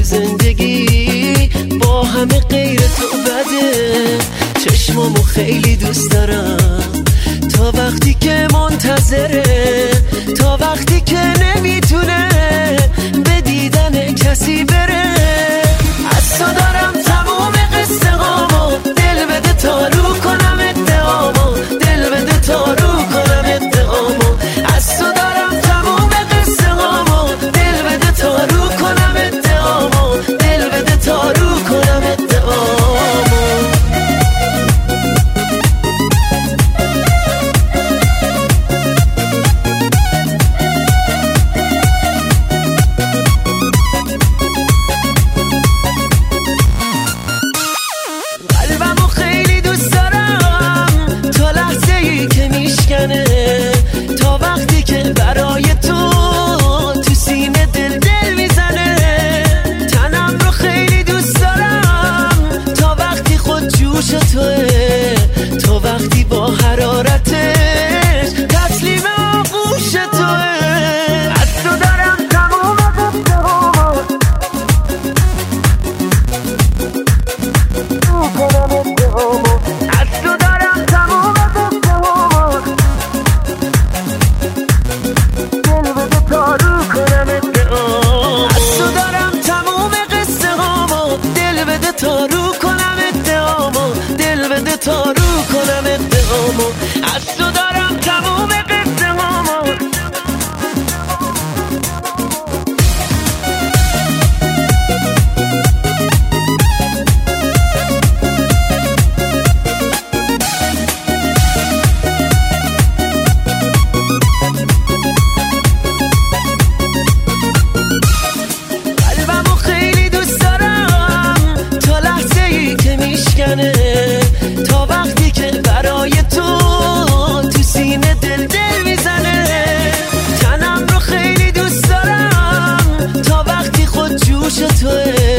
زندگی با همه غیر تو بده. چشمامو خیلی دوست دارم تا وقتی که منتظره، تا وقتی که نمیتونه به دیدن کسی بره. از تو دارم تموم قصه هامو، دل بده تا رو کنم ادعامو، دل بده تا رو کنم ادعامو. از تو دارم تموم قصه هامو، دل بده تا رو کنم ادعامو، دل بده تا رو کنم ادعامو. تا وقتی که برای تو سینه دل میزنه. تنم رو خیلی دوست دارم تا وقتی خود جوش توه، تا وقتی با حرارتش تسلیم آغوش توه. از تو دارم تموم قصه هامو، از تو دارم تموم قصه هامو، دل بده تا رو کنم ادعامو. از تو دارم تموم قصه هامو، دل بده تا رو کنم ادعامو، دل بده تا رو کنم ادعامو. از تو دارم تموم قصه هامو. تا وقتی که برای تو سینه دل میزنه. تنم رو خیلی دوست دارم تا وقتی خود جوش توه،